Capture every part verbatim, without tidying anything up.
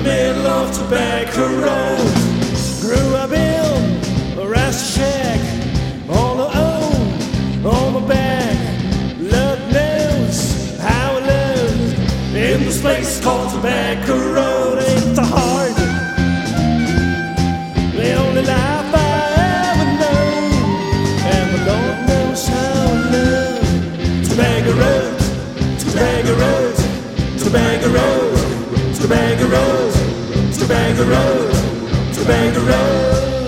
middle of Tobacco Road. Grew up in a rest shack, on the own, on my back. Lord knows how I live in this place called Tobacco Road. Ain't the heart, the only life I ever known, and the Lord knows how I live. Tobacco Road, Tobacco Road, Tobacco Road, Tobacco Road, Tobacco Road, Tobacco Road.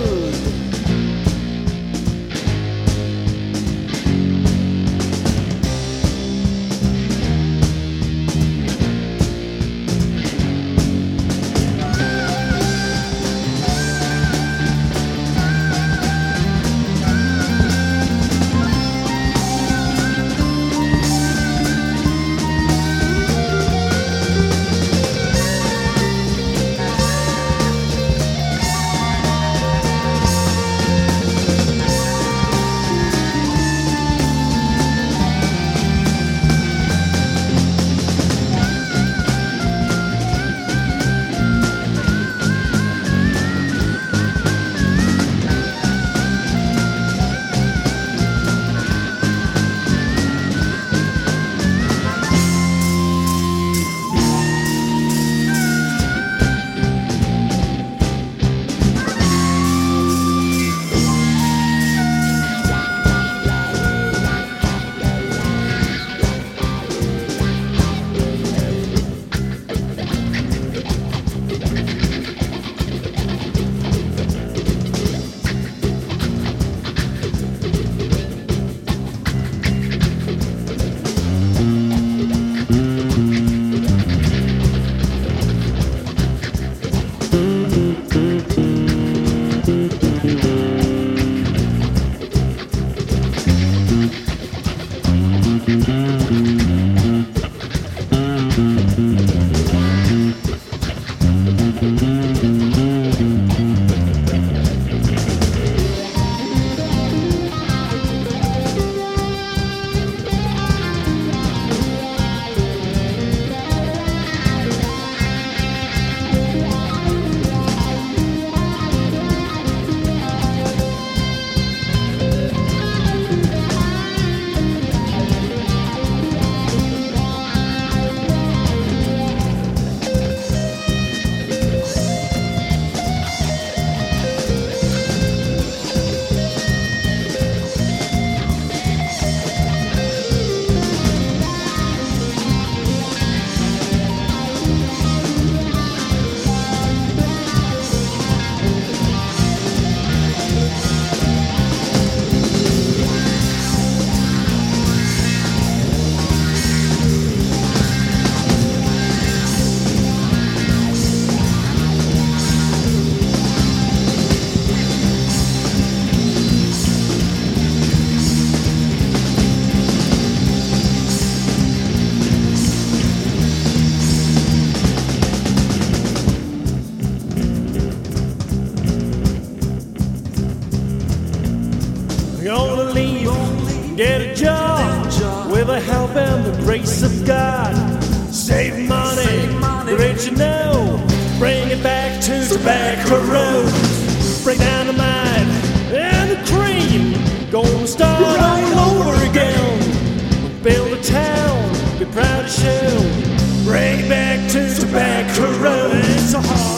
Gonna leave, get a job with the help and the grace of God. Save money, the rich you know, bring it back to Tobacco Road. Bring down the mine and the cream, gonna start all over again. Build a town, be proud to show, bring it back to Tobacco Road. It's a hard